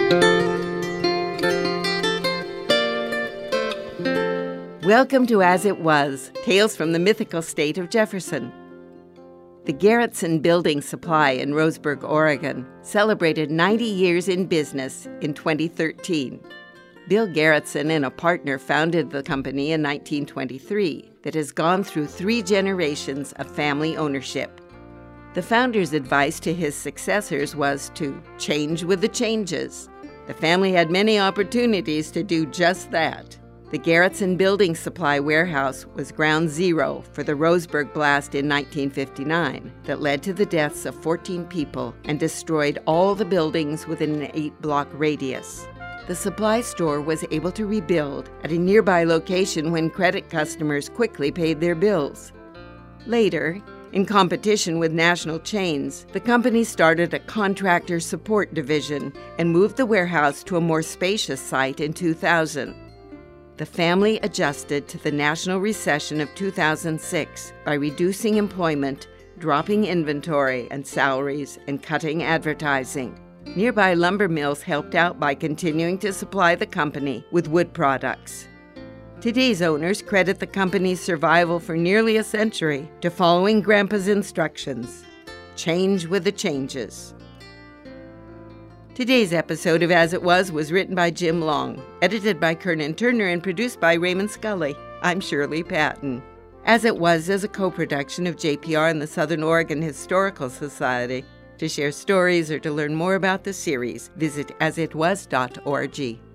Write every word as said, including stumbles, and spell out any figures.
Welcome to As It Was, Tales from the Mythical State of Jefferson. The Garretson Building Supply in Roseburg, Oregon, celebrated ninety years in business in twenty thirteen. Bill Garretson and a partner founded the company in nineteen twenty-three that has gone through three generations of family ownership. The founder's advice to his successors was to change with the changes. The family had many opportunities to do just that. The Garretson Building Supply Warehouse was ground zero for the Roseburg blast in nineteen fifty-nine that led to the deaths of fourteen people and destroyed all the buildings within an eight-block radius. The supply store was able to rebuild at a nearby location when credit customers quickly paid their bills. Later, in competition with national chains, the company started a contractor support division and moved the warehouse to a more spacious site in two thousand. The family adjusted to the national recession of two thousand six by reducing employment, dropping inventory and salaries, and cutting advertising. Nearby lumber mills helped out by continuing to supply the company with wood products. Today's owners credit the company's survival for nearly a century to following Grandpa's instructions: change with the changes. Today's episode of As It Was was written by Jim Long, edited by Kernan Turner, and produced by Raymond Scully. I'm Shirley Patton. As It Was is a co-production of J P R and the Southern Oregon Historical Society. To share stories or to learn more about the series, visit as it was dot org.